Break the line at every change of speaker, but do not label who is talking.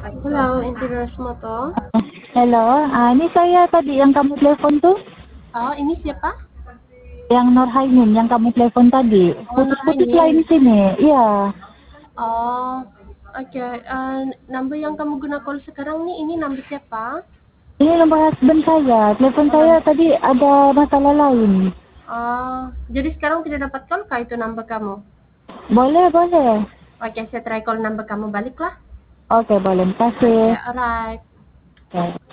Hello, interest mo to?
Hello, ini saya tadi yang kamu telepon tuh,
Oh, ini siapa?
yang Nurhaimin yang kamu telepon tadi.
Oh,
Putus-putus lain
Nurhaimin.
sini. Iya,
Oh, oke. Number yang kamu guna call sekarang nih, ini number siapa?
ini nomor husband saya. Telepon
Oh,
saya tadi ada masalah lain.
oh, jadi sekarang tidak dapat call kah itu number kamu?
Boleh, boleh.
Oke, saya try call number kamu balik lah.
Oke, boleh. Terima kasih.
Oke, alright.
Oke.